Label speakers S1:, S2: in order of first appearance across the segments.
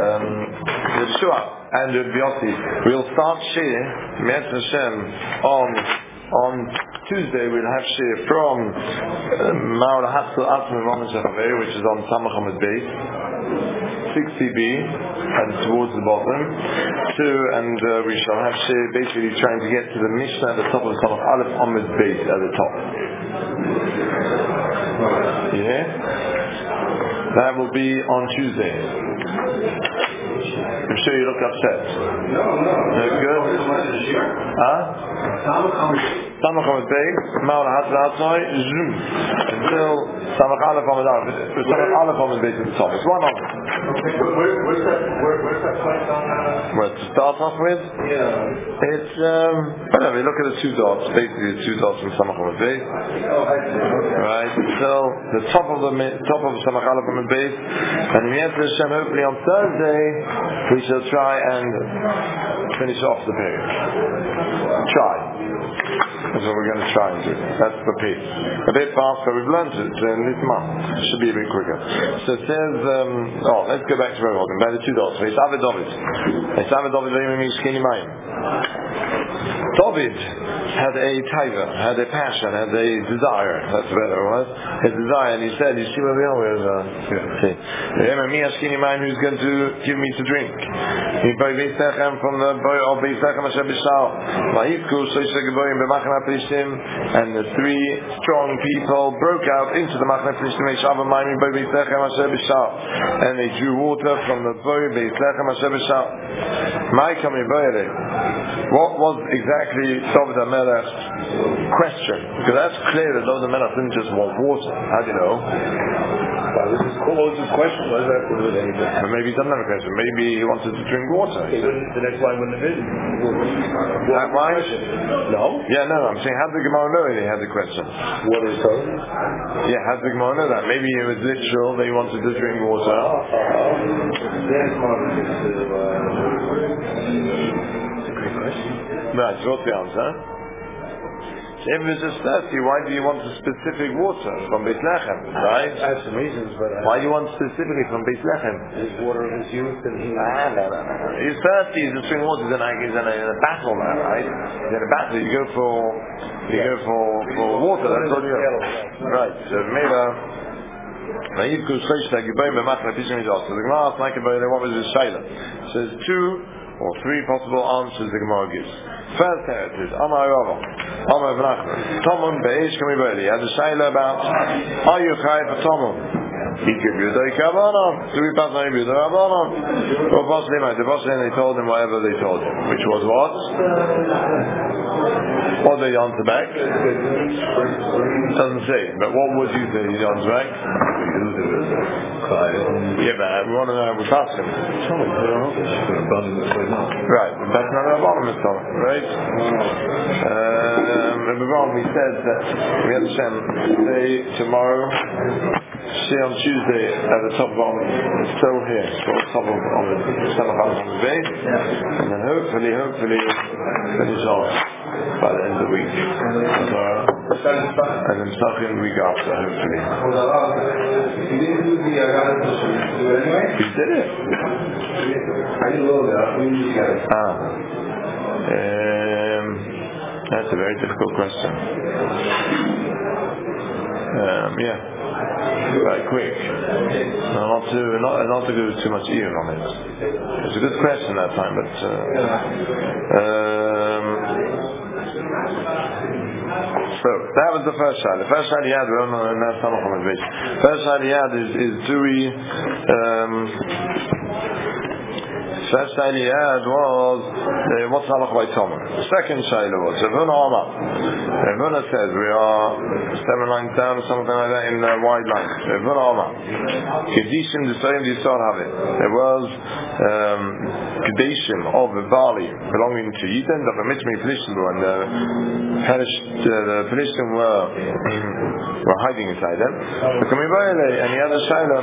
S1: Yeshua and Yossi. We'll start Shir Me'etz Hashem on Tuesday. We'll have Shir from Ma'ol Hatzal Atzmi Roman Shechavei, which is on Samach Amud Beis 60b and towards the bottom. And we shall have Shir basically trying to get to the Mishnah at the top of the Samach Aleph Amud Beis at the top. Yeah? That will be on Tuesday. I'm sure you look upset. No. Good? Huh? Samach Amud Beis, Ma'ol Hatzal Atzmi, Zoom. Until Samach Aleph Amud Beis. Samach Aleph Amud Beis at the top. It's one of them.
S2: Where's that place on?
S1: Well, to start off with?
S2: Yeah.
S1: It's, whatever, look at the two dots. Basically, the two dots from Samach Amud Beis. Right, until the top of Samach Aleph Amud Beis. And in Yetzer Hashem, hopefully on Thursday, we shall try and finish off the period. Try. That's what we're going to try and do. That's the pace. A bit faster. We've learned it in this month. It should be a bit quicker. So it says, let's go back to where we're walking. By the two dots. David had a taiva, had a passion, had a desire. That's better it was. His desire, and he said, "You see where we are? Who's going to give me to drink?" From the boy of Beislechem Asher B'Shal. And the three strong people broke out into the Machne Plishtim and they drew water from the boy Beislechem Asher B'Shal. What was exactly David HaMelech's question? Because that's clear that David HaMelech didn't just want water. How do you know?
S2: Well, this is his question. What does that have to do with anything?
S1: But maybe he doesn't have a question. Maybe he wanted to drink water.
S2: The next line wouldn't have been.
S1: That line?
S2: No?
S1: Yeah, no, I'm saying, how did the Gemara know he had the question?
S2: What is it?
S1: Yeah, how did the Gemara know that? Maybe it was literal that he wanted to drink water. Right, so what's the answer? If it was just thirsty, why do you want a specific water from Beis Lechem? Right?
S2: I have some reasons, but
S1: why do you want specifically from Beis Lechem?
S2: His water is used and he...
S1: No. He's thirsty, he's just drinking water, he's in a battle now, right? He's in a battle, you go for water, that's all you go. Right, so Mela... So the Gemara asked what was his shayla? So there's two or three possible answers the Gemara gives. First teretz is Amar Rava, Amar V'Nachman, Tomon be'esh kamibeli. He had a shayla about, are you chayav for Tomon? He gave you the Kabbalah. Do we pass on you the Kabbalah? Or they told him whatever they told him, which was what? What did he answer back? Doesn't say. But what would you say he answered back? Yeah, but we want to know. We pass him. Right. That's not our bottom of Tomon, right? We said that we had Hashem say tomorrow. See on Tuesday at the top of it's still here, so on top of the Samach Aleph Amud Beis, and then hopefully finish off by the end of the week. And then start in the week after, hopefully. He did it. That's a very difficult question. Yeah. Right, quick. Not to go too much even on it. It's a good question that time, but so that was the first shot. The first shot he had, is do we first shayla he had was what's halach by Tomon. The second shayla was Ravuna Amar. Ravuna says we are 7 lines down or something like that in the wide line. Ravuna Amar. Kedishim D'Sayim D'Yisrael have it. There was Kedishim of the barley belonging to Eden, of the Mitzmi Pelishtim, and the Pelishtim were hiding inside them. And he had a shayla,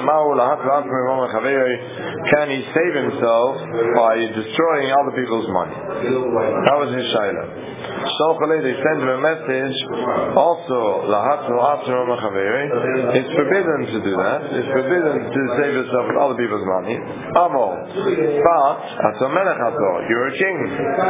S1: can he save himself by destroying other people's money? That was his shayla. They sent him a message also, it's forbidden to do that. it's forbidden to save yourself with other people's money. Amol. But, you're a king.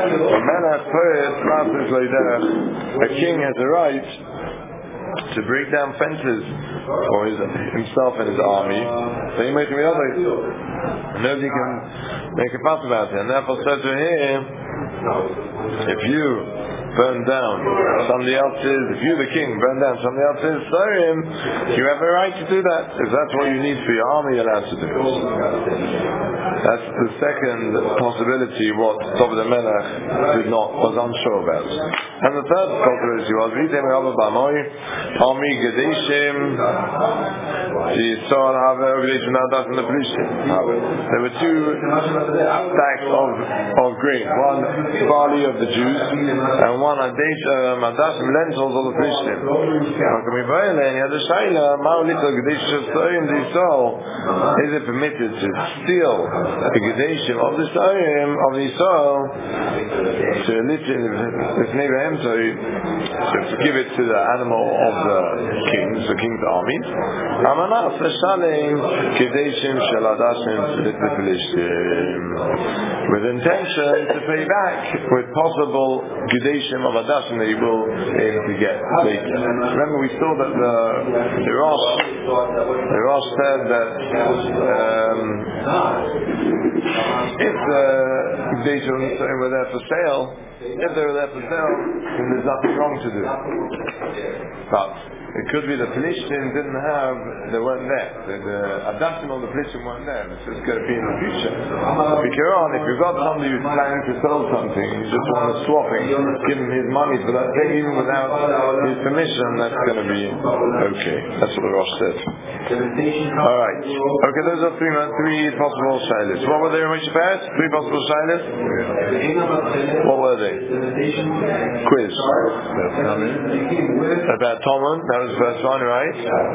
S1: A king has a right to break down fences for himself and his army. So he makes me other. Nobody can make a fuss about it. And therefore said to him, if you burn down somebody else's, if you the king burn down somebody else's Sarim, you have a right to do that. If that's what you need for your army, you're allowed to do it. That's the second possibility what David HaMelech was unsure about. And the third possibility was Armi Gedeshim there were two stacks of grain, one barley of the Jews and one Madashim lentils of the Plishtim. Is it permitted to steal the Gedeshim of the Sarim of the Yisrael to give it to the animal of the king's armies? With intention to pay back with possible Gedeshim of Adashim that he will aim to get later. Remember we saw that the Rosh said that if the Gedeshim were there for sale, then there's nothing wrong to do. But it could be the Plishtim they weren't there. The Adashim of the Plishtim weren't there. It's just going to be in the future. If you've got somebody who's planning to sell something, you just want to swap him, give him his money for that thing, even without his permission, that's going to be okay. That's what the Rosh said. Alright. Okay, those are three possible shaylas. What were they, Moshe Peretz? Three possible shaylas? What were they? Quiz. About Talmud. That was the first one, right?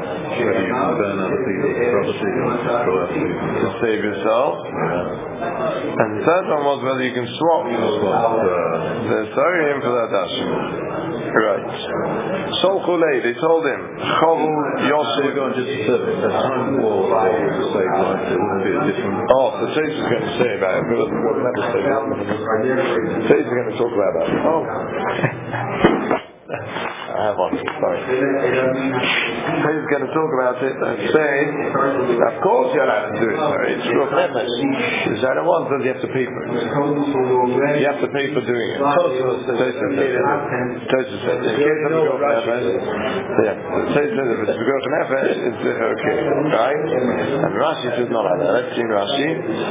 S1: To save yourself. And the third one was whether you can swap the Sarim for the Adashim. Right. Solchulei, they told him, Chavul Yosef. Oh, the Tzais is going to say about it. We'll never say that. Tzais is going to talk about that. Oh. I have one, sorry. He's going to talk about it and say, of course you're allowed to do it, sorry. It's Ruach Nefesh. The Shara one says you have to pay for it. You have to pay for doing it. Tosfos says, in case of Ruach Nefesh, Tosfos says if it's Ruach Nefesh, it's okay. Right? And Rashi says not like that. Let's see Rashi.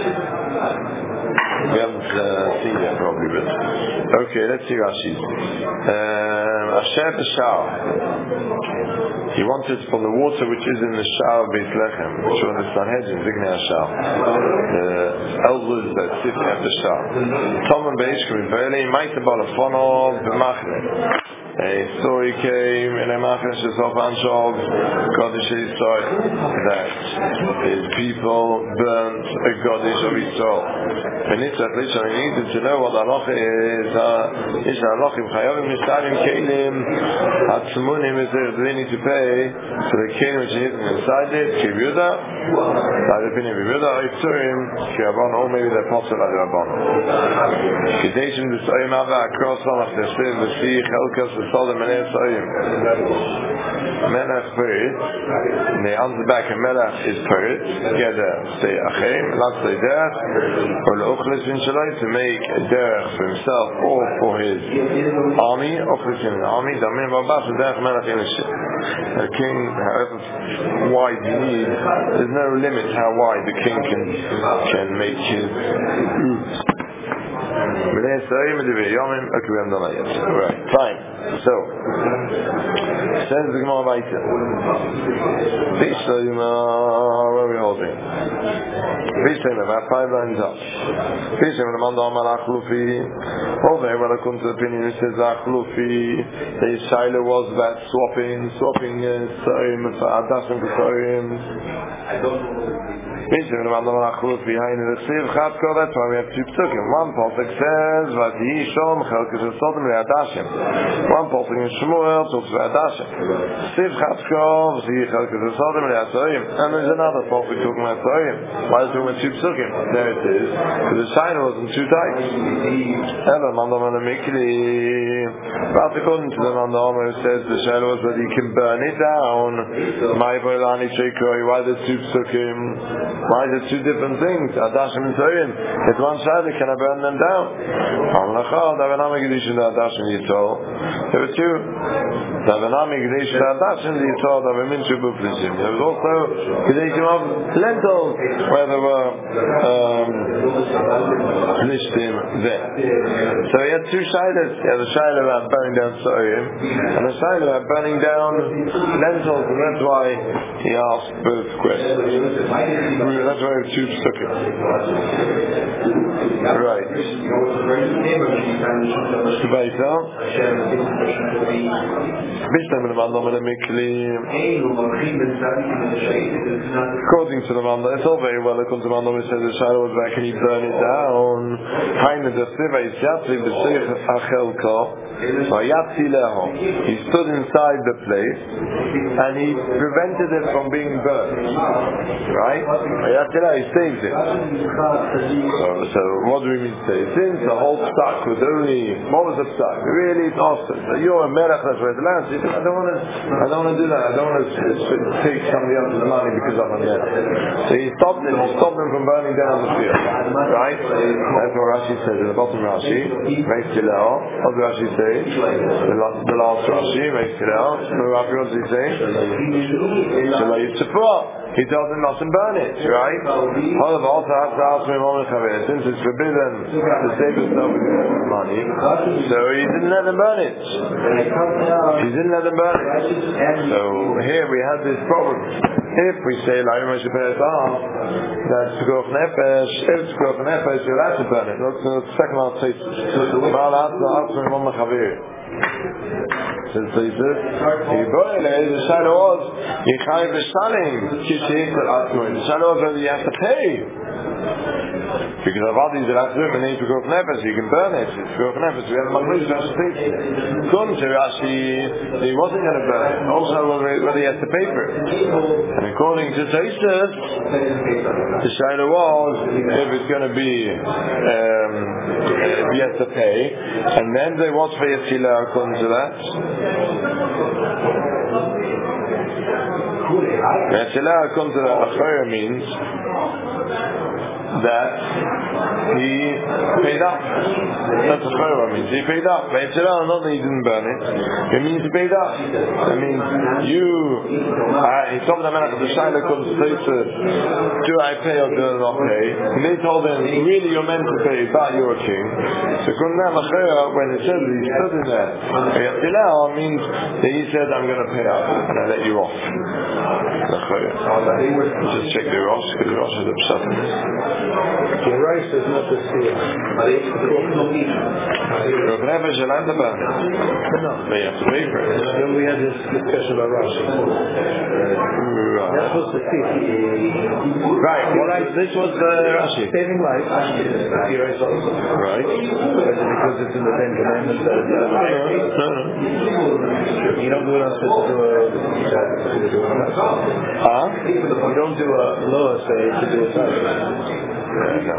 S1: We haven't seen yet probably, but okay, let's see Rashi. Asher b'shar. He wanted from the water which is in the Shar of Beit Lechem, which was the Sanhedrin, Zignei Ashar, the elders that sit at the Shar. Tomon be'ishkim v'elei ma'ita balafonov b'machne. A story came in a Machne Shesov Anshov Kodesh Yisrael that his people burnt a Kodesh of Yisrael. And it's at least I needed to know what halacha is. Is halachim chayavim mishtarim kelim hatzmunim is there they need to pay for the kelim which is inside it. Kiv Yuda, by the opinion of Yuda, Yitzurim, Kirabon, or maybe they're possible at Rabban. Kedeshim d'Soyim Ava across Samach Teslim V'Si Chelkas V'Solim Menei Soyim. Melech Perit, and they answer back and Melech is Perit, together say Achim, not say Derech, or L'Ochlis V'In Shalai, to make a Derech for himself or for his army, Ochlis in the army, Damim Babas, and Derech Melech in the ship. A king, however wide you need, there's no limit how wide the king can make his route. Right, fine. So, says the Gemara Baita. Where are we holding? About 5 lines up. Over here, when I come to the opinion, it says the Shaila was about swapping Sarim for Adashim for Sarim. Basically, the man behind the Siv Chatko, that's why we have two psukim. One pasuk says, "Vati Shom Chelkas Sodom le'Adashim." One pasuk in Shmuel talks about Adashim. Siv Chatko, Vati Chelkas Sodom le'Atzoyim. And there's another pasuk talking about Atzoyim. Why is it talking about two psukim? There it is. Because the sign was in two types. Ela Mandam and Mikli. But according to the Mandam, who says the Shiloh was that he can burn it down. My Boilani Shekoi. Why the two psukim? Why is it two different things? Adashim and Zoyim. It's one side, can I burn them down? Davanami Gedish and Adashim Yitol. There were two. Davanami Gedish and Adashim Yitol, Davaminchu Buplishim. There was also Gedishim of lentils, where there were Plishtim there. So he had two shilas. He had a shilah about burning down Zoyim, and a shilah about burning down lentils, and that's why he asked both questions. That's why I have two psukim. Right. According to the Manda, it's all very well. According to the Manda, it says the shadow was back and he burned it down. He stood inside the place and he prevented it from being burned. Right? He saves it. So what do we mean save? Since the whole psak was only, what was the psak? Really, it's awesome. So you're a melech that's right the land. So you think, I don't want to do that. I don't want to take somebody else's money because I'm a melech. So he stopped him. He stopped him from burning down the field. Right? That's what Rashi says in the bottom Rashi. Makes Kilel. What does Rashi say? The last Rashi makes Kilel. What does he say? He told him not to burn it, right? Since it's forbidden to save himself money, so he didn't let them burn it. He didn't let them burn it. So here we have this problem. If we say that's Pekuach Nefesh, if it's Pekuach Nefesh, you're allowed to burn it. That's the second last statement. Since he says, the shadow was, the shadow was whether you have to pay. Because Avadi is allowed to do it, and then Pekuach Nefesh, you can burn it. It's Pekuach Nefesh, we have a Maglish Rashi statement. According to Rashi, he wasn't going to burn it. Also, whether he has to pay for it. And according to Tosfos, the shadow was, if it's going to be, he has to pay, and then they watch for Yetzilah according to that. Yetzilah according to that, Achaya means that he paid up. That's what Chayra means. He paid up. But it's not that he didn't burn it. It means he paid up. It means he told the man at the Shaila comes to say, do I pay or do I not pay? And they told him, really you're meant to pay, but you're a king. So when it says he stood in there, Yatzilah means that he said, I'm going to pay up and I let you off. Just check the Rosh, because the Rosh is upset.
S2: The rice is not the seal.
S1: Pekuach Nefesh is allowed to burn it.
S2: No.
S1: But you have to pay for it.
S2: Then we had this discussion about Rashi. That was the seal.
S1: Right. This was Rashi.
S2: Saving life.
S1: Right.
S2: Because it's in the Ten Commandments that it's
S1: No.
S2: You don't do it on to do You don't do a law say to do a time.
S1: No.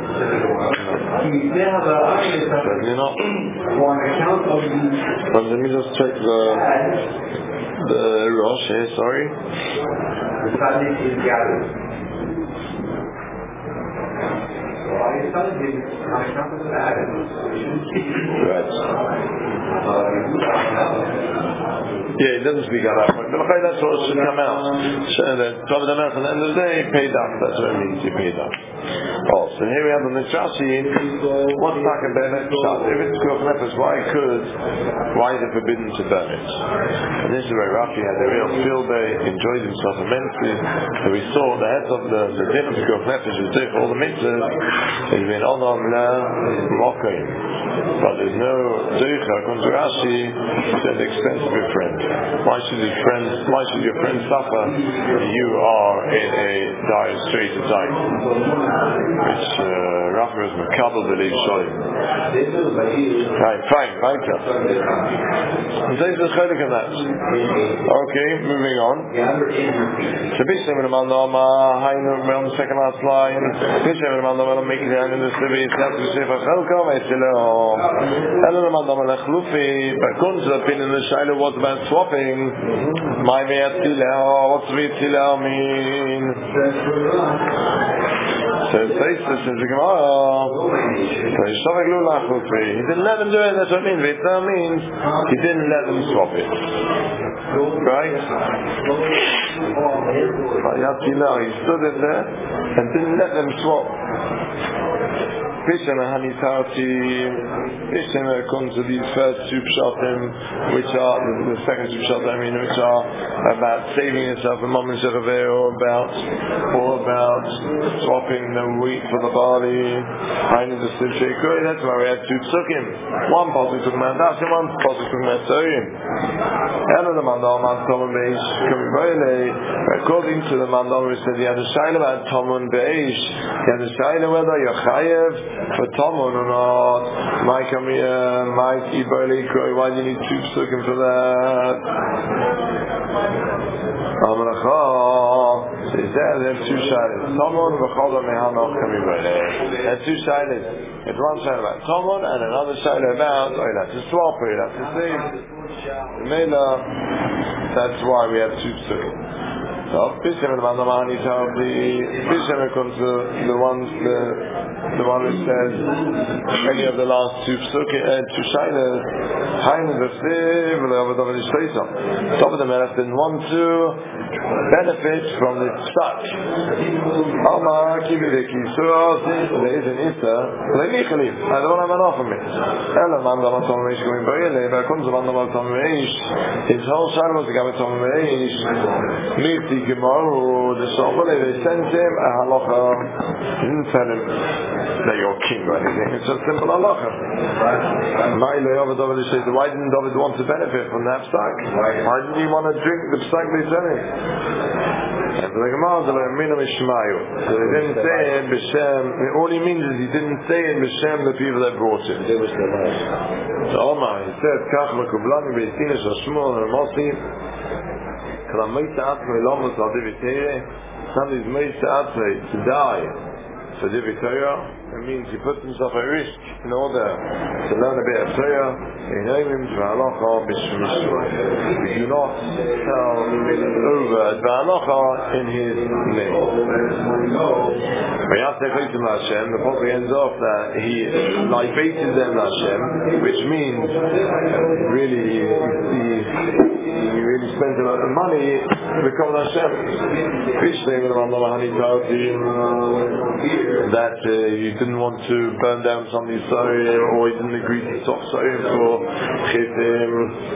S1: But let me just check the Rosh here, sorry. Yeah, it doesn't speak at that point. But that's what should come out. That at the end of the day, paid up. That's what it means, he paid up. Also. So here we have on the Rashi, what's Taka Benet Pshat? If it's Pikuach Nefesh, why is it forbidden to burn it? And this is where Rashi had a real field day, enjoyed himself immensely. And we saw the head of the din of Pikuach Nefesh is doing all the mitzvahs, has been on la Mokim. But there's no Deicha, according to Rashi, to the expense of your friend. Why should your friend suffer when you are in a dire strait of time? Which Rafa is Makabal Believe Sholim. Right, fine, weiter. And this is Chelik in that. Okay, moving on. So Bishem and Amandama, Hainu, on the second last line. Bishem and Amandama, making the hand in the Sivi, Satu Sefer Chelkom, Esileo. Ellen Amandama Lechlufi, but according to the opinion of the Shaila, what about swapping? My Me'atileo, what's Me'atileo mean? So it says this in the Gemara. He didn't let them do it, that's what it means. That means he didn't let them swap it. Right? He stood in there and didn't let them swap. Pishem comes to these first two pshatim, which are the second two pshatim, which are about saving yourself a moment or about swapping the wheat for the barley. That's why we had two psukim. One pasuk talking about das, and one pasuk talking about soyim. According to the mandal, we said you had a shaila about tamun beish. You had a shaila whether you're chayev for Tomon or not. Why do you need two psukim for that? So he said they have two shaylas. Tomon v'chola mehanoch kamibole. They have two shaylas. It's one shayla about Tomon and another shayla about you have to swap or you have to save. That's why we have two psukim. So Bishem and Mandamani tells Bishem comes to the one who says any of the last two shaylas, some of the Melech didn't want to benefit from the psak. There is an Issa, I don't have enough of it. His whole shayla was to go with Tom Meish. The Shofar, they sent him a halacha. He didn't tell him that you're king or anything. It's just simple halacha. Why didn't David want to benefit from that psak? Why didn't he want to drink the psak they sent him? And the Gemara, so he didn't say it b'shem. All he means is he didn't say it b'shem the people that brought him. So Omar, he said, Kach mekublani b'yistina shashmul and Mosi. Somebody's made to die for Divrei Torah. It means he puts himself at risk in order to learn a bit of Torah. We do not tell over Ba'alacha in his name. The Prophet ends off that he libated them Hashem, which means he really spent a lot of money because Hashem. That you didn't want to burn down somebody's soil, or you didn't agree to stop soil for chitim.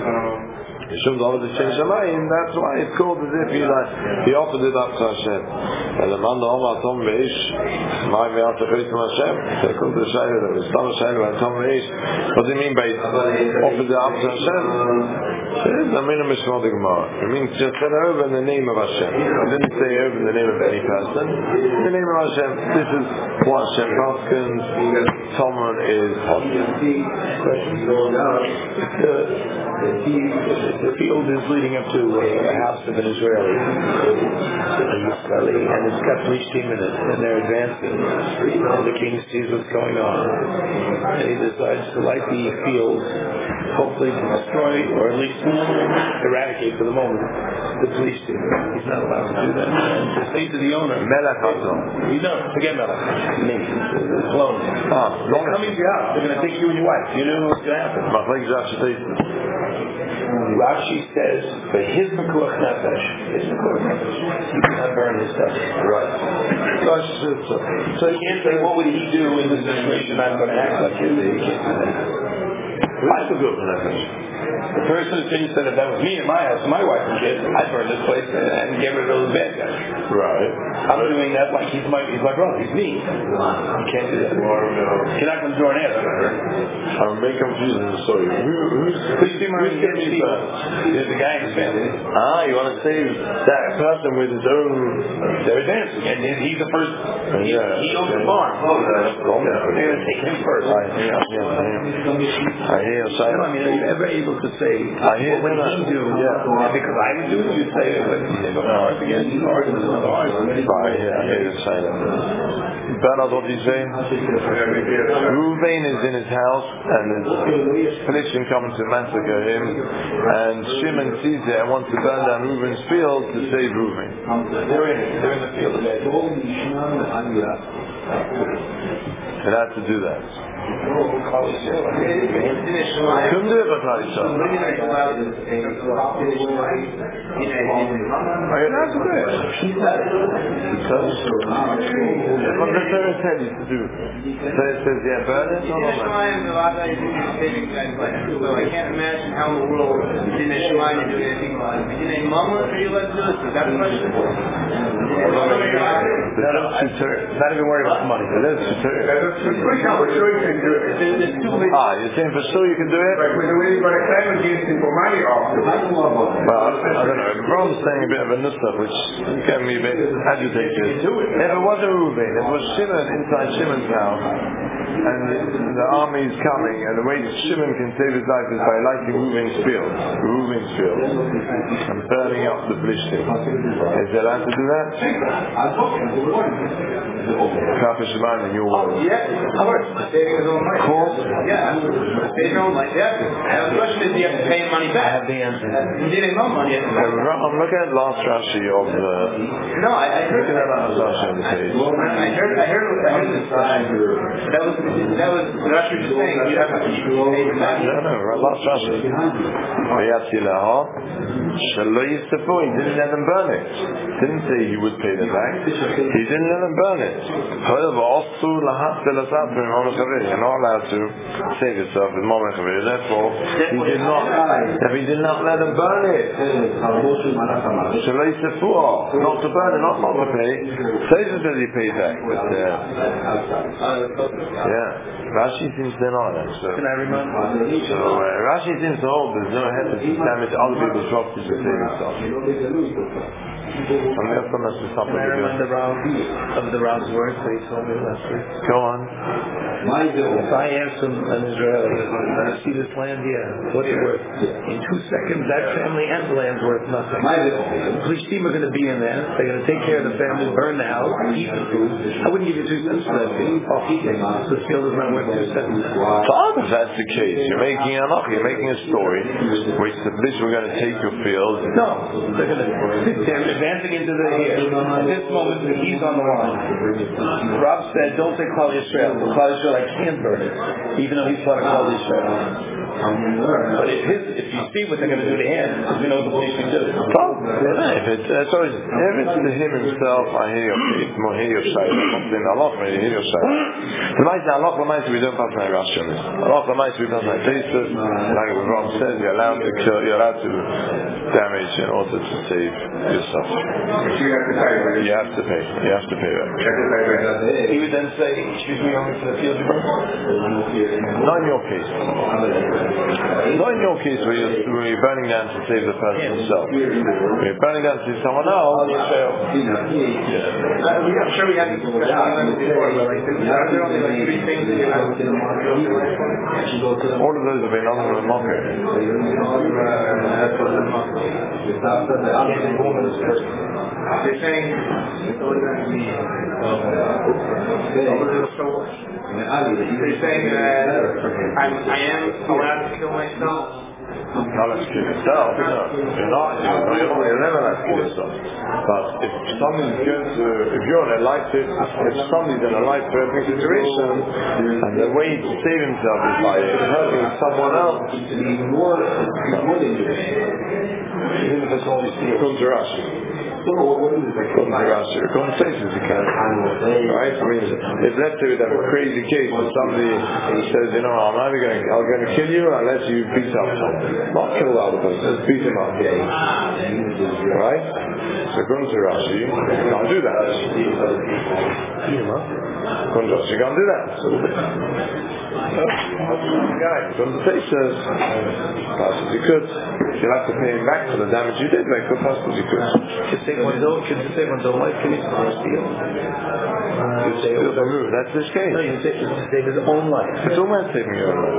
S1: That's why it's called as if he offered it up to Hashem. And the man Omar Tom Veish, my Ve'ata Chayim Hashem, they called the Shayla, there was Tom Shayla and Tom Veish. What do you mean by offered it up to Hashem? It means just said over in the name of Hashem. I didn't say over in the name of any person. In the name of Hashem, this is what Hashem paskins. Tomon is
S2: The field is leading up to a house of an Israeli, and it's got police team in it, and they're advancing, and the king sees what's going on, and he decides to light the field, hopefully to destroy, or at least eradicate for the moment, the police team. He's not allowed to do that. And to say to the owner, Melech Hazon. Forget Melech. Name. Clone. They're coming to your house. They're going to take you and your wife. You know what's going to happen. Rashi says for his Mekuach Nefesh, he cannot burn his stuff.
S1: Right.
S2: So you can't say, what would he do in this situation? I'm going to act like him. You can't do that.
S1: What's the good for Nefesh?
S2: The person who thinks that if that was me in my house, my wife and kids, I'd burn this place and get rid of those bad guys.
S1: Right.
S2: I'm doing that like he's my brother. He's me. You can't do that. You're not going to draw an answer.
S1: I'm very confused in the story. Who's getting me first?
S2: There's a guy in his family.
S1: You want to save that person with his own...
S2: They're advancing, and he's the first. He owns the farm. They're going to take him first.
S1: I hear you.
S2: Are you ever able to say, what would he do? Yeah. Because I would do it, you'd say, if a horse against you, or there's another horse.
S1: I hear you say that. Bernard, what do you say? Reuven is in his house, and his Philistine coming to massacre him, and Shimon sees it and wants to burn down Reuven's field to save Reuven.
S2: They're in the field.
S1: It has to do that. Couldn't do it by Klal. Are you allowed to do it? Because what the Torah tell you to do? So it says, burn it or not?
S3: So I can't imagine how in the world in the Shema you do anything like that. In a mama, are you allowed to do this? Is that a question?
S2: Not even worried about money.
S1: That's you're saying for sure you can do it?
S4: But
S1: I don't know. Ron's saying a bit of a nusach, which can be a bit agitated. If it wasn't Reuven, if it was Shimon inside Shimon's house, and the army is coming, and the way Shimon can save his life is by lighting Reuven's field, and burning up the Plishtim. Is he allowed to do that? Kafir Shemai in your world.
S3: Yeah, of course. Saving his own life.
S1: Of course.
S3: Yeah, saving his own life. Yeah. The question is, do you have to pay him money back?
S2: I have the answer.
S3: He didn't know money.
S1: I'm looking at last Rashi of the...
S3: No, I heard
S1: that last Rashi on the page.
S3: I heard this. That was Rashi was just saying, you have to pay him back.
S1: No, last Rashi. He didn't let them burn it. Didn't say he would pay them back. He didn't let them burn it. However, you're not allowed to save yourself with Mama Chavir. Therefore, he did not let them burn it. Not to burn it, not to pay. Satan says he paid back. But, Rashi seems they're not.
S2: Can I remind you?
S1: So Rashi seems to hold there's no head to damage other people's property to save yourself.
S2: Can I remind the Rav's words that he told me last week?
S1: Go on.
S2: If I ask an Israeli, you see this land here, what's it worth? In 2 seconds, that family and the land's worth nothing. The police team are going to be in there. They're going to take care of the family, burn the house, eat the food. I wouldn't give you 2 cents for that field. The field is not worth 2 cents.
S1: So if that's the case, you're making a story which the police were going to take your field.
S2: No, they're advancing into the here. At this moment, he's on the line. Rob said, don't say Klal Yisrael. Klal Yisrael, I can't burn it, even though he's part of Klal Yisrael. But if you see what they're going to do to him, you know what the police can do.
S1: If it's to him himself, I hear your side. I'm not saying Allah, I hear your side. The Allah, we don't pass my Rashi on this. Allah, we pass my faces. Like Ron says, you're allowed to kill, you're allowed to damage in order to save yourself. You have to pay. You have to pay back.
S2: He would then say, excuse me, only for the field you burn?
S1: Not in your case. Not in your case where you're burning down to save the person himself. When you're burning down to save someone else,
S3: I'm sure we had this discussion on this before, but like, are there only like 3 things that you have to do?
S1: all of those have been under the mockery.
S3: They're saying they're saying that I am allowed to kill myself
S1: Not allowed to kill yourself, no. You're never allowed to kill yourself. But if somebody's going to, if you're in a if somebody's in a life-threatening situation, and the way to save himself is by hurting someone else, come to Rashi. According to Tosfos, you can. Right? I mean, if let's say we have a crazy case and somebody says, I'm going to kill you unless you beat up someone. Not kill the other person, just beat him up. Right? So according to Rashi, you can't do that. According to Rashi, you can't do that. According to Tosfos, perhaps you could. You'll have to pay him back for the damage you did make, but perhaps you could.
S2: Can you save one's own life? Can you steal?
S1: That's this case.
S2: No, you save his own life.
S1: It's all about saving your own life.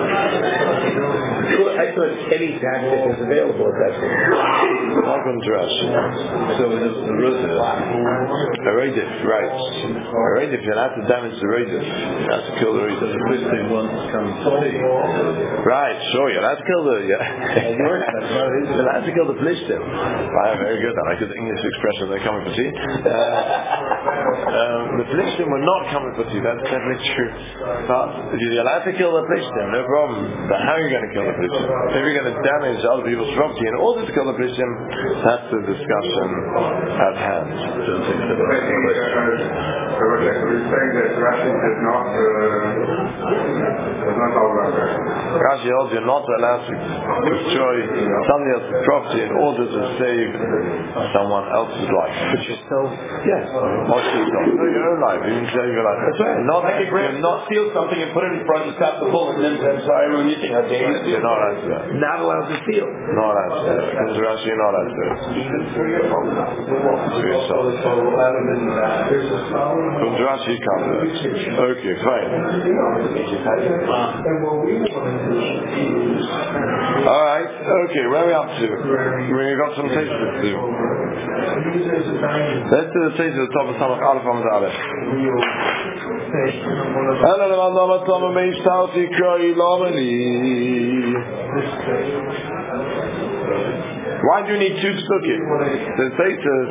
S2: I thought any tactic is available at that point.
S1: Welcome to Rashi.
S3: So it is the Ruzah.
S1: A Reidif, right. A Reidif, you're allowed to damage the Reidif. You're allowed to kill the Reidif.
S3: The first thing one comes to see.
S1: Right, sure, you're allowed to kill the... You're allowed to kill the Plishtim. Very good, I like the English expression, they're coming for tea. The Plishtim were not coming for tea, that's definitely true. But if you're allowed to kill the Plishtim, no problem. But how are you going to kill the Plishtim? If you're going to damage other people's property in order to kill the Plishtim, that's the discussion at hand.
S4: So what you're saying that Rashi does not allow that.
S1: Rashi holds you're not allowed to destroy somebody else's property in order to save someone else's life.
S2: But yourself?
S1: Yes. Not yourself. No, your own life. You can save your life. That's right.
S3: You're not steal something and put it in front and stop the bullet and then say, I'm sorry, I'm anything. How dare you?
S1: You're not allowed to do that.
S2: Not allowed to steal.
S1: Not allowed to do that. Comes to Rashi, you're not allowed to do it.
S3: Even for yourself.
S1: For yourself. Comes to Rashi, you can't do it. Okay, fine. Alright, okay, where are we up to? We've got some taste to do. Let's do the taste at the top of Samach Aleph Amud Aleph. Why do you need two psukim? The Tosfos,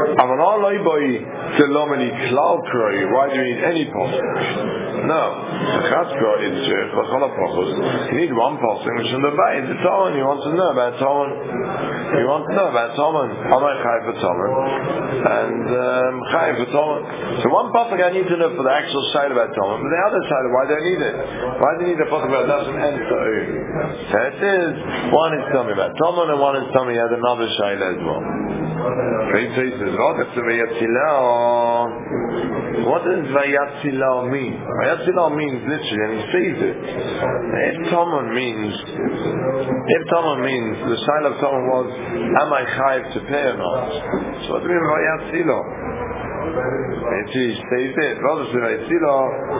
S1: why do you need any pasuk? No. You need one pasuk, which is the Bayit, the Talmud. You want to know about Talmud. You want to know about Talmud. Amar Chai for Talmud. And Chai for Talmud. So one pasuk I need to know for the actual side about Talmud. But the other side, why do I need it? Why do you need a pasuk about Dashim and Sa'ir? So it is, one is telling me about Talmud and one is telling me had another shayla as well. Great Tosfos. What does Vayatzila mean? Vayatzila means literally, and he says it. If Talmud means the shayla of Talmud was, am I chayiv to pay or not? So what do you mean Vayatzila? It says it. Rather than Vayatzila,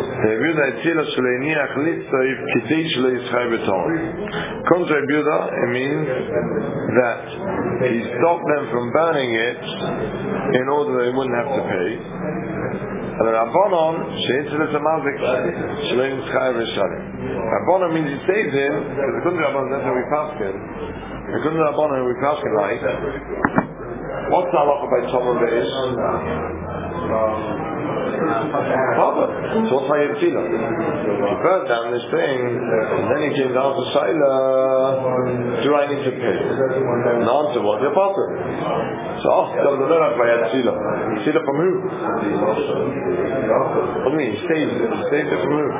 S1: Comes to Yehuda, it means that he stopped them from burning it in order that they wouldn't have to pay. And the Rabbanon, Rabbanon means he saved him, because the Kundi Rabbanon, that's how we pass him. The Kundi Rabbanon, we pass him like, what's the halacha by Talmud Beis? Father. So what's my Yetzila? He burned down this thing, and then he came down to Shaila, do I need to pay? And the answer was, your father. So, that was not by Yetzila. Yetzila from who? What do you mean? He saved it. He saved it from who?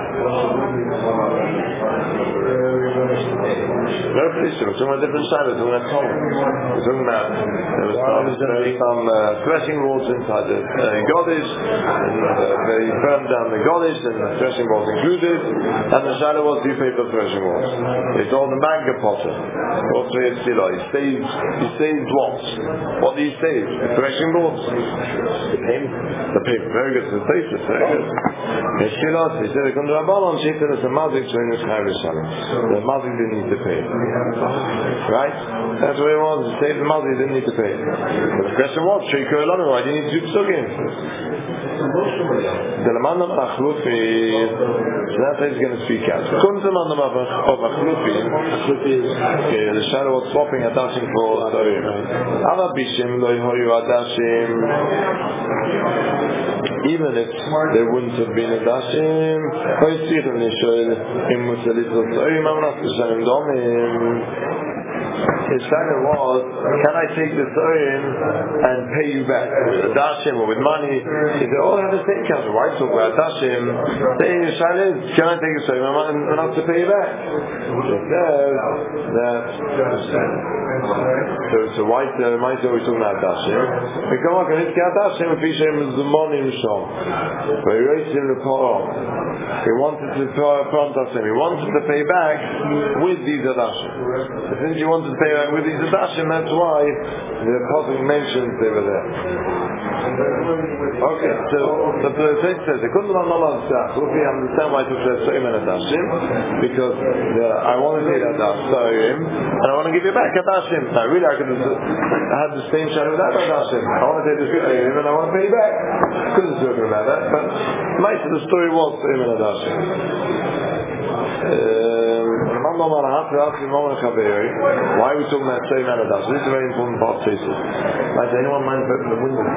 S1: No, please, we're talking about different Shaila, we're talking about Talmud. We're talking about, there was some threshing rods inside the Goddess, and they burned down the Goddess, and the threshing was included, and the Shaila was, do you pay for threshing rods? They told the manga potter, he saved what? What did he save? The threshing rods? The payment. The payment, very good, the Tosfos, very good. He said, the Kundi Rabbanon, she said, it's a mazik between the Chayav Shalim. The mazik didn't need to pay. Right? That's what it was, he saved the mazik, he didn't need to pay. But the question was, why do you need to do psukim? The Lamanda Machlufi, that's how he's going to speak out. According to the Lamanda Machlufi, the shadow was swapping Adashim for Sorim. Ava Bishim Loi Hoyu Adashim. Even if there wouldn't have been Adashim, Hoyu Sichel Nishoel Im Musalito Sorim Amnas Kishanim Domim. His shadow was, can I take the Sorim and pay you back with Adashim or with money? He said, oh, I have the same counter. Why talk about Adashim? Saying the shadow is, can I take the Sorim and not to pay you back? It says that, so why are we talking about Adashim? We come up and it's Adashim and Fishem is the money in Shom. But he raised him the Paul. He wanted to prompt us him. He wanted to pay back with these Adashim. Since you wanted to pay back with these Adashim, that's why the Apostle mentions over there. Okay, so the Pesach says, I couldn't understand why it says Sorim and Adashim, because I want to take Adashim and I want to give you back Adashim. Now really I could have had the same shadow without Adashim. I want to take the Sorim and I want to pay you back. Couldn't talk about that, but most of the story was Sorim and Adashim. Why are we talking about Sorim and Adashim? This is a very important part to this. Does anyone mind opening the window?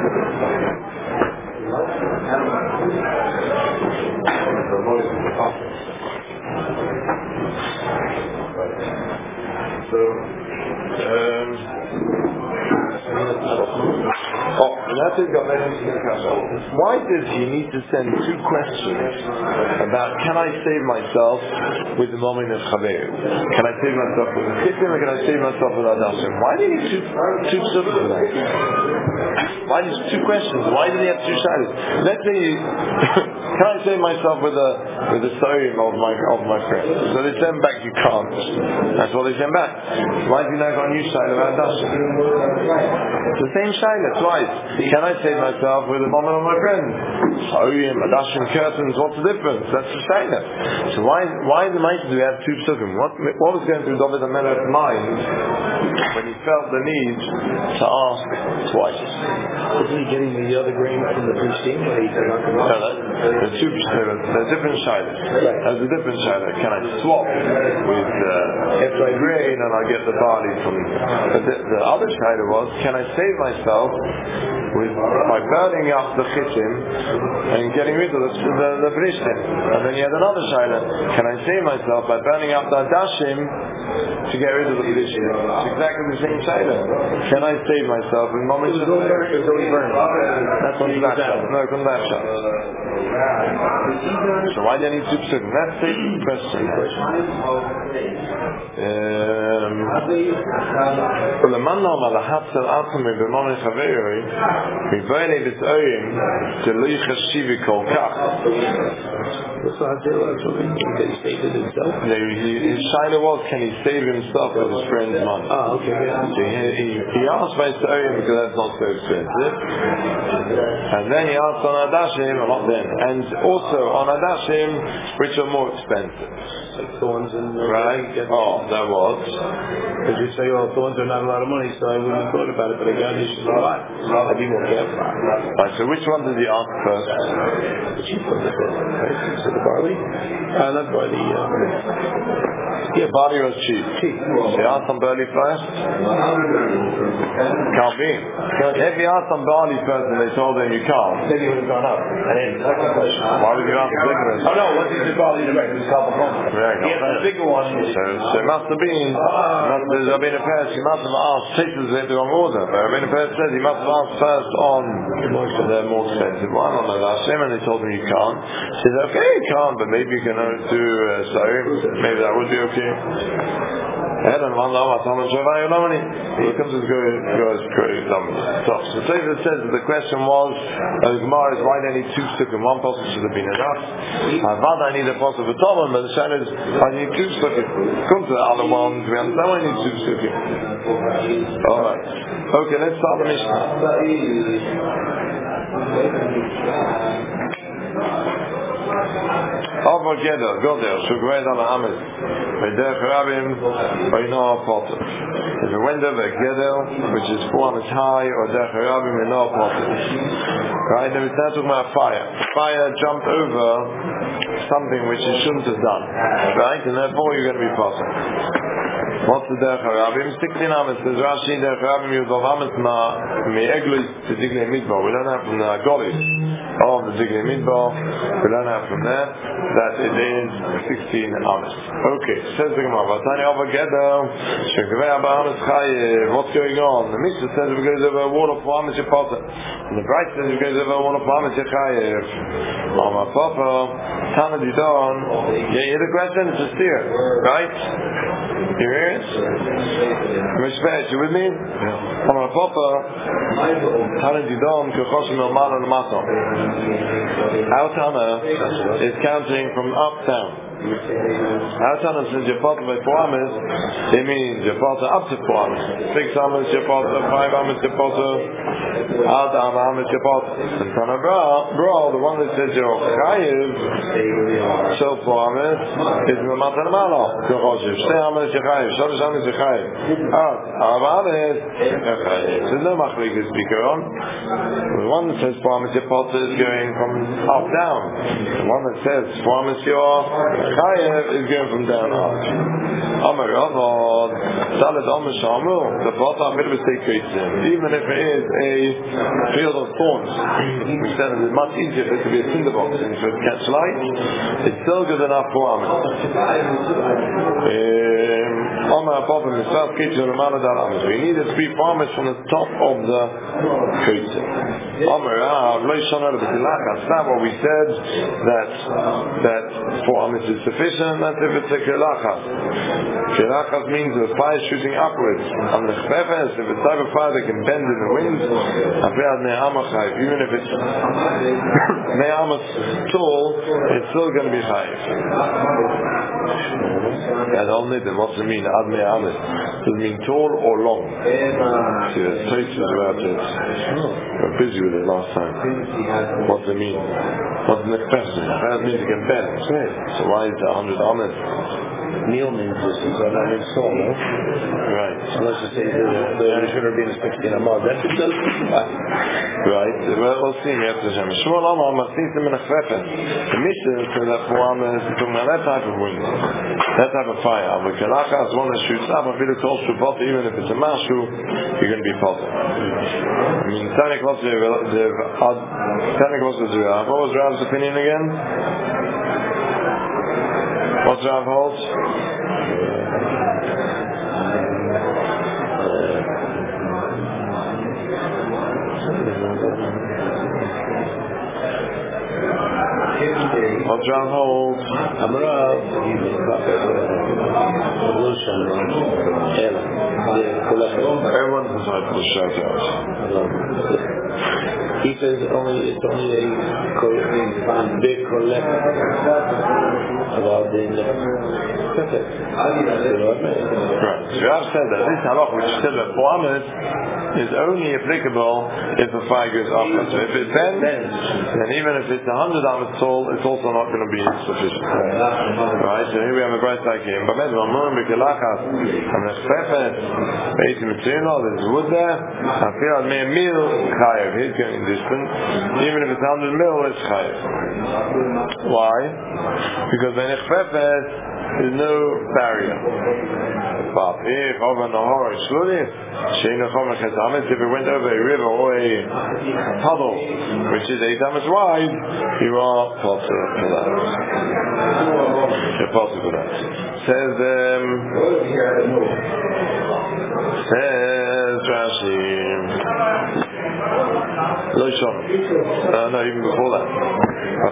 S1: Why does he need to send two questions about can I save myself with the moment of Chaver? Can I save myself with the Kittim or can I save myself with Adashim? Why do you need two psukim for that? Why these two questions? Why did he have two shadows? Let's say can I save myself with the Sorim of my friend? So they send back you can't. That's what they send back. Why do you now got a new shadow about Adashim? It's the same shadow twice. Can I save myself with the moment of my friend? Sorim, Adashim, curtains, what's the difference? That's the shadow. So why in the Maimon do we have two psukim? What was going through David HaMelech's mind when he felt the need to ask twice?
S2: Isn't he getting the other grain from the Philistine?
S1: They're different shilas. There's a different shilah. Can I swap with grain and I get the barley from it? But the other shilah was, can I save myself by burning up the chitim and getting rid of the brishtim? And then you had another shilah. Can I save myself by burning up the adashim to get rid of the brishtim? It's exactly the same shilah. Can I save myself in moments of that's on that shot. No, from that shot. So why do you need two psukim? That's the question. His shaila was, can he save himself with his friend's money? So he asked by Sorim because that's not so expensive. And then he asked on Adashim, or not then, and also on Adashim, which are more expensive.
S2: Like thorns and
S1: right? Oh, that was.
S2: Because you say, oh, thorns are not a lot of money, so I wouldn't have thought about it, but again, this is a lot. I'd be more careful.
S1: Right, so which one did he ask first?
S2: The cheap one, right? So the barley? Not barley,
S1: barley was cheap. So he asked on barley first? Can't be. If he asked on barley first and they told him you can't,
S2: then he would have gone up. And then the second question.
S1: Why would you ask the second question?
S2: Oh no, what is the barley in the right? It was called the he has the bigger one.
S1: So it must have been, Rabbeinu Peretz, he must have asked, Taisus in the wrong order, but Rabbeinu Peretz says he must have asked first on the more expensive one, on Adashim, and they told him you can't. He said, okay, you can't, but maybe you can do Sorim, maybe that would be okay. He comes to goes crazy. So Taisus says that the question was, the Gemara is why do I need two psukim? One pasuk should have been enough. I need a pasuk for Tolman, but the Shana is I need two psukim. Come to the other ones, we understand why I need two psukim. Alright. Okay, let's start the Mishnah. Over Godel, Shugred al Amis, Derech Rabim, Vaino Potter. If it went over Godel, which is 4 amis high, or Derech Rabim, Vaino Potter. Right, then it's not talking about fire. The fire jumped over something which it shouldn't have done. Right, and therefore you're going to be Potter. What's the Derech Rabim? 16 amis, says Rashi, Derech Rabim, Yudov Amis, Me'eglis, to Dignei Midbar. We learn that from the Golis of the Dignei Midbar. We learn that from there that it is 16 amis. Okay, says the Gemara, Vatani Ava Geder, Shekvei Abba Amis Chayev. What's going on? The Mishnah says we're going to have a wall of Amis Yepata. And the Bright says we're going to have a wall of Amis Yechayev. Mama Papa, Tana Didon. Yeah, you hear the question? It's a steer, right? You hear it? Mishpeh, you with me? Mama Papa, Tana Didon, Kechoshim El Malan Mato. Our Tana is counting from up down. Our Tana says Yepata by 4 amis, it means Yepata up to 4 amis. 6 amis Yepata, 5 amis Yepata, Ad amis Yepata. And Tana Bra, the one that says Yochayev, so 4 amis is Mamatan Amala, Yochoshev, 2 amis Yochayev, 3 amis Yochayev, Ad amis Yochayev. There's no machlik to speak on. The one that says 4 amis Yepata is going from up down. The one that says 4 amis Yochayev is going from down up. Amar Avad, Salad Amar Shamu, the Bata Bit of a even if it is a field of thorns, we said it is much easier for it to be a tinderbox and for it to catch light, it's still good enough for Amar. Amar Papa Misraf Kitchen Ramana Dar Amar. We need to be farmers from the top of the Kitchen. Amar Loishana B'Tilachas. That's what we said that 4 amis is sufficient. That's if it's a Kilachas. Kilachas means the fire shooting upwards. On the Chpefes, if it's type of fire that can bend in the wind, even if it's Me'amas tall, it's still going to be Chayiv. And all Nidin, what's it mean? Ad Me'amas. Does it mean tall or long? See, there's traces about it. We were busy with it last time. What's it mean? What's the Chpefes mean? Chpefes means it can bend. So why is it 100 amas?
S2: Meal means distance, so that means small, no?
S1: Right.
S2: Unless you say the should have been 16 amah, that's it does.
S1: Right. Well, we'll see. We have to say, Shmuel Amar Masisim in a Chpefes. The Mishnah says that 4 amas is talking about that type of wind, that type of fire. But Kalachas, one that shoots up, even if it's a mashu, you're going to be potter. I mean, Tanik was the Rav. What was Rav's opinion again? What's Rav holds? What's Rav holds?
S2: Amrav,
S1: everyone decides to shout out.
S2: He says it's only a big collector about the
S1: right. So Rav said that this halach, which said that 4 amas is only applicable if the fire goes up. So if it bends, then even if it's 100 amas tall, it's also not going to be sufficient. Right. So here we have a bright like him. But there's wood there. I feel like me a meal chayev. He's going distant. Even if it's 100 mil, it's chayev. Why? Because in Chpefes there's no barrier. But if over Nahor Shlulis, if it went over a river or a puddle, which is 8 amas wide, you are possible for that. You're possible for that. Says Rashi. No, even before that. No,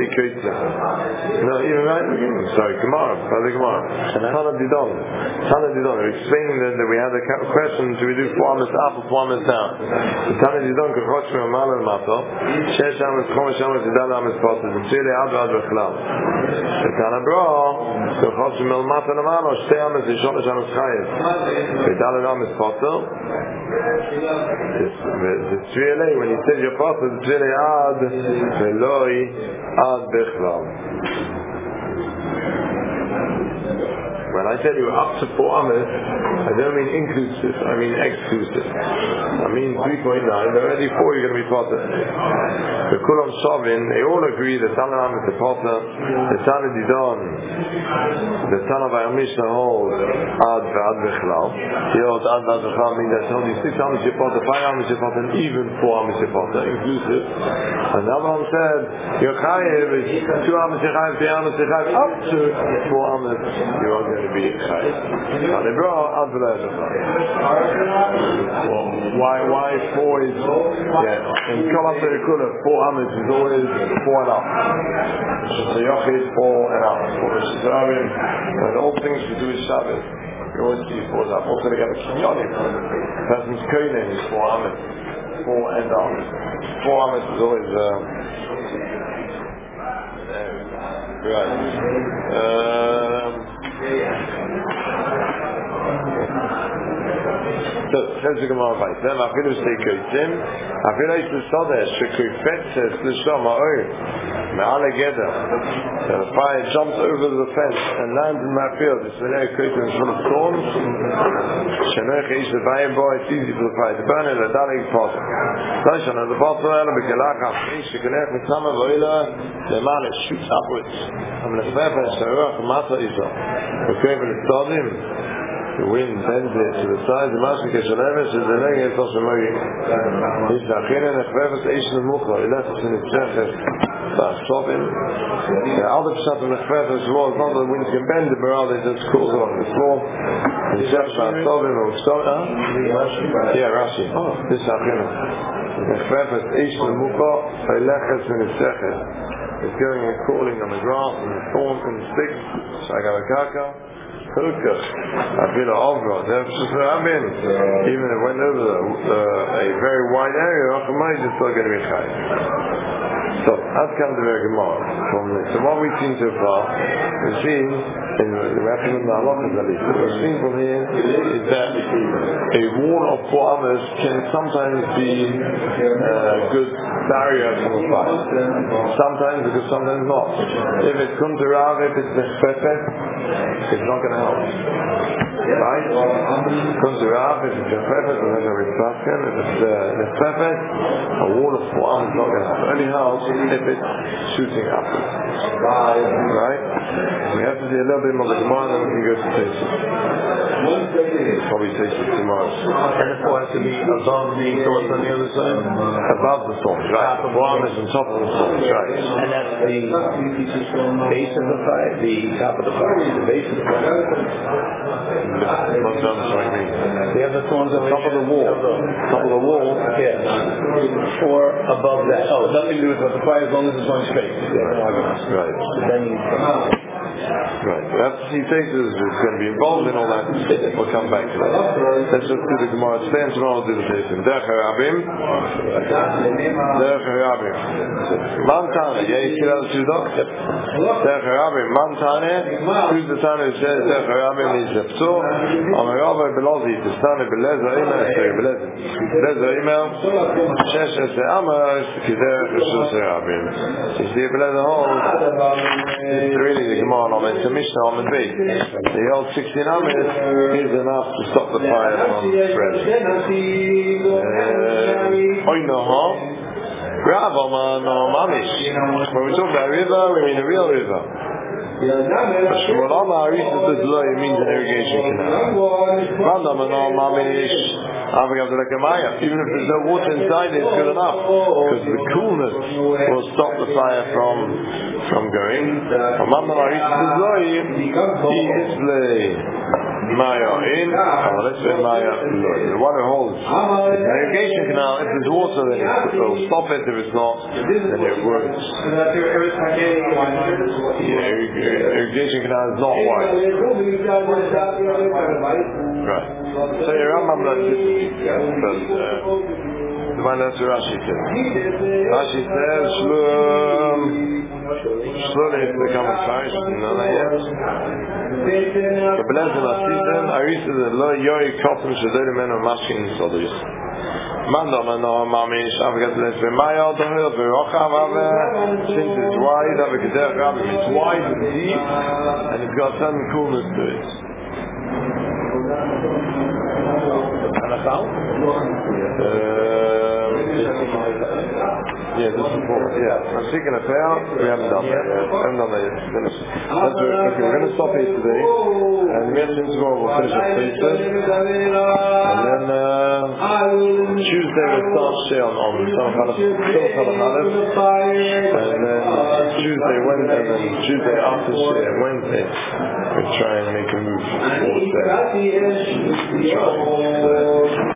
S1: even right in the beginning. Sorry, Gemara. Tana Didon. They're explaining that we had a question: do we do 4 amas up or 4 amas down? Tana Didon Kechosh Me'amal and Mato. 6 amas, 5 amas, 10 amas potter. The Tzili Ad Bechlal. Tana Bra Kechosh Me'amal and Mato. 2 amas, 3 amas Chayev. The 10 amas potter. The Tzili, when you say your potter, the Tzili Ad Veloi Ad Bechlal. When I tell you up to 4 amas, I don't mean inclusive, I mean exclusive. I mean 3.9, already 4 you're going to be part of it. The Kulam Shavin, they all agree that Tanam is the partner, the Tanam Didon, the Tanam Bayam Mishnah holds Ad Bechlal. He holds Ad Bechlal means that only 6 amas you part, 5 amas you part, and even 4 amas you part, inclusive. And the other one said, your chayev is 2 amas you chayev, 3 amas you chayev, up to 4 amas you are going to be chayev. Now they brought Ad Bechlal. Why 4 is, in Kolam Terikula, 4 amas is always 4 and up. So Yochid 4 and up. And all things to do with Shabbos, you always see 4 and up. Also they have a kinyonim. Person's koinen is 4 amas. 4 and up. 4 amas is always so, says the Gemara Vayis. Then I feel say koitzim. I feel like the Sodesh shekufetzes l'sham ha'or me'ala geder. The fire jumps over the fence and lands in my field. It's when they're koitzim full of thorns. Shenoich ish lebayim bo. It's easy for the fire to burn it. L'dalig potter. Daishan at the bottom of the gelach ha'fish shekonech mitzama v'oila le'man it shoots upwards. I'm l'chvefesh ha'ruach mata izo. Okay, but it's Dodim. The wind bends it to the side. The Mashik Shalemesh is the negative of the Mogi. He's the Achina and the Chvevet Eish and Mukha. He left us in the Tzechef. Stopping. The other Pshat of the Chvevet law is not that the wind can bend the barrel, it just cools along the floor. The Chef Stopping or Stopping. Yeah, Rashi. This is Achina. The Chvevet Eish and Mukha. He left us in the Tzechef. It's going and cooling on the grass and the thorns and the sticks. Shagavakaka. I feel over. Even if it went over a very wide area, it's still going to be high. So, that's come to the Gemara. So what we've seen so far, we've seen in the Raphim and the Halachas at least, what we've seen from here is that a wall of 4 amas can sometimes be a good barrier from the fire. Sometimes, because sometimes not. If it's come to Rav, if it's Nechfefet, it's not going to help. Right? Comes to Rav, if it's Nechfefet, and then there is Paskin. If it's Nechfefet, a wall of 4 amas is not going to help. It only helps if it's shooting upwards. Right? We have to see a little bit more of the Gemara, and then we can go to Teisus. Probably Teisus tomorrow.
S2: And the 4 has to be above the thorns on the other side?
S1: Above the thorns, right. The 4 amas on top of the thorns, right.
S2: And that's the base of the fire, the top of the fire, the base of the fire.
S1: What's that showing me?
S2: We have the thorns on
S1: top of the wall. Top of the wall?
S2: Yeah. Or above that. Oh, nothing to do with the fire as long as it's going straight.
S1: Right.
S2: Then
S1: right. We have to see Teisus is going to be involved in all that. We'll come back to that. Let's just do the Gemara today and tomorrow we'll do the Teisus. Derech HaRabim. Derech HaRabim. Man Tane. Yeah, you see that the Shudok? Derech HaRabim. Man Tane. Who's the Tane who says Derech HaRabim is the P'tur? Amarav Belozi. The Tane Belezer Imel. Sorry, Belezer Imel. Shesh Ese Amar. Kiderech Rishus HaRabim. You see Belezer holds. It's really the Gemara. It's a Mishnah on the base. The old 16 amas is enough to stop the fire from spreading. Oinoha, Rav Amar no Mamish. When we talk about a river, we mean a real river. Shmuel Amar means an irrigation canal. Rav Amar no Mamish. Even if there's no water inside, it's good enough because the coolness will stop the fire from going. The one who holds an irrigation canal, if there's water, then it will stop it. If it's not, then it won't. Irrigation canal is not wide. Right. So your Rambam does this, but the one that's Rashi says. Rashi says, Shlum is becoming Farish, none yet. The Belezim Asidim, Arisa the Lo Yoi Kotum Shadori Meno Mashin Sodris. Mandam no mamish avgadles b'mayal dohel v'rochav ave. Since it's wide, avgadel rabbi, it's wide and deep, and it's got some coolness to it. Yeah, this is for, I'm seeking a fair. We haven't done that yet. Finished. Okay, we're going to stop here today. And tomorrow we'll finish up Pesach. And then Tuesday we'll start Shea on and then Tuesday, Wednesday, and then Tuesday after Shea and Wednesday we'll try and make a move towards there.